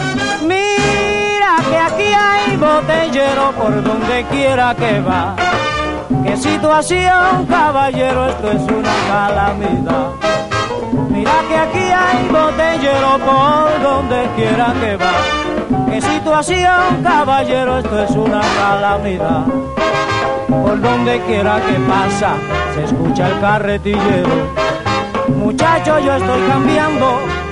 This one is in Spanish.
Mira que aquí hay botellero por donde quiera que va. Qué situación, caballero, esto es una calamidad. Mira que aquí hay botellero por donde quiera que va. Qué situación, caballero, esto es una calamidad. Por donde quiera que pasa, se escucha el carretillero. Muchacho, yo estoy cambiando